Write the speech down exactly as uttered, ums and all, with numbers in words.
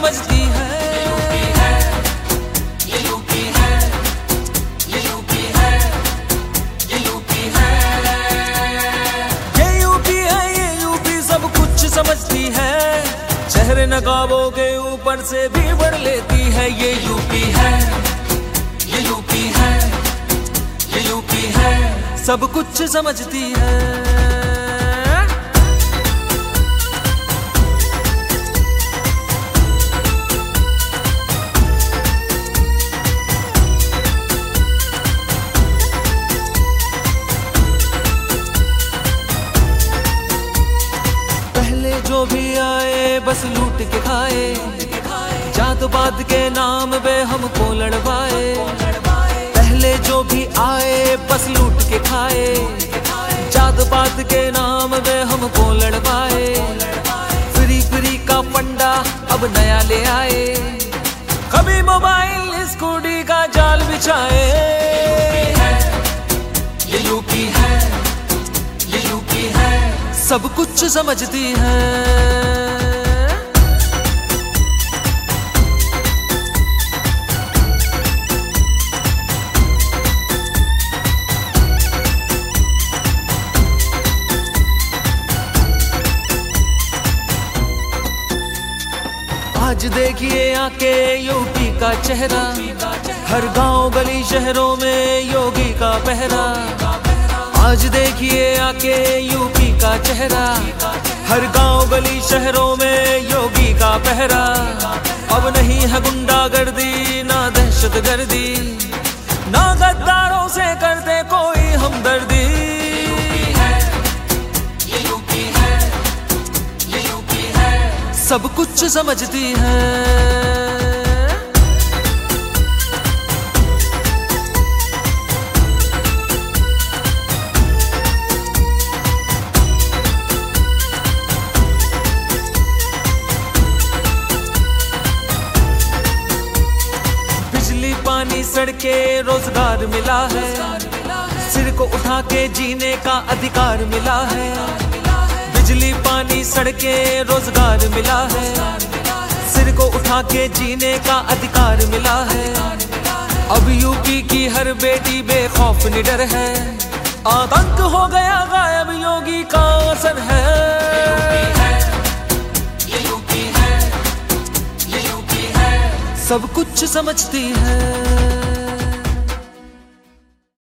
समझती है। ये यूपी है, ये यूपी है, ये यूपी है, ये यूपी है, ये यूपी सब कुछ समझती है। चेहरे नकाबों के ऊपर से भी बढ़ लेती है। ये यूपी है, ये यूपी है, ये यूपी है, सब कुछ समझती है। पहले जो भी आए बस लूट के खाए, जात पात के नाम पे हमको लड़वाए। पहले जो भी आए बस लूट के खाए, जात पात के नाम पे हमको लड़वाए। फ्री फ्री का फंडा अब नया ले आए, कभी मोबाइल स्कूटी का जाल बिछाए। ये यूपी है, ये यूपी है, सब कुछ समझती है। आज देखिए आके यूपी का चेहरा, हर गांव गली शहरों में योगी का पहरा। आज देखिए आके यूपी का चेहरा, हर गांव गली शहरों में योगी का पहरा। अब नहीं है गुंडागर्दी ना दहशत गर्दी, ना गद्दारों से करते कोई हमदर्दी। ये यूपी है, ये यूपी है, सब कुछ समझती है। बिजली पानी सड़के रोजगार मिला है, सिर को उठा के जीने का अधिकार मिला है। बिजली पानी सड़के रोजगार मिला है, सिर को उठा के जीने का अधिकार मिला है। अब यूपी की हर बेटी बेखौफ निडर है, आतंक हो गया गायब योगी का असर है। ये यूपी है, ये यूपी है, सब कुछ समझती है।